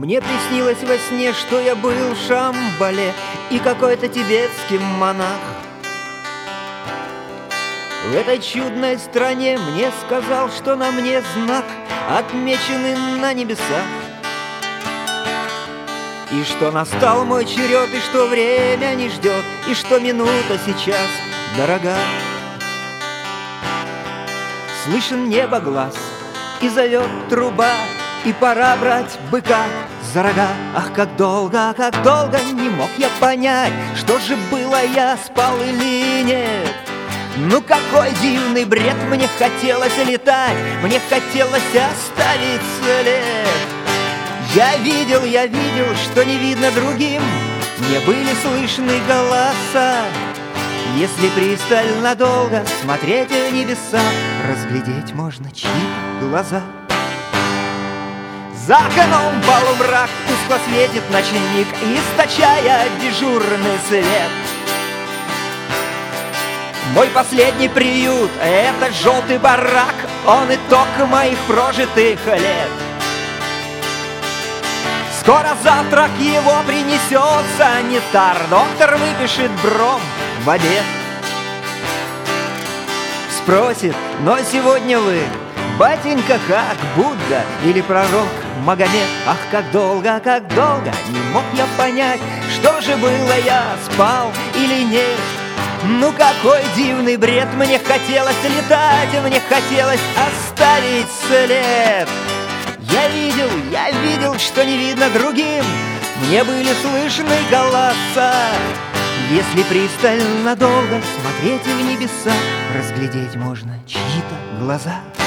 Мне приснилось во сне, что я был в Шамбале и какой-то тибетский монах. В этой чудной стране мне сказал, что на мне знак, отмеченный на небесах, и что настал мой черед, и что время не ждет, и что минута сейчас дорога. Слышен небо глаз, и зовет труба, и пора брать быка за рога. Ах, как долго не мог я понять, что же было, я спал или нет. Ну какой дивный бред, мне хотелось летать, мне хотелось оставить след. Я видел, что не видно другим, мне были слышны голоса. Если пристально долго смотреть в небеса, разглядеть можно чьи-то глаза. За окном полумрак, тускло светит ночник, источая дежурный свет. Мой последний приют — это желтый барак, он итог моих прожитых лет. Скоро завтрак его принесет санитар, доктор выпишет бром в обед. Спросит: но сегодня вы, батенька, как Будда или пророк Магомед? Ах, как долго не мог я понять, что же было, я спал или нет. Ну какой дивный бред, мне хотелось летать, мне хотелось оставить след. Я видел, что не видно другим, мне были слышны голоса. Если пристально долго смотреть в небеса, разглядеть можно чьи-то глаза.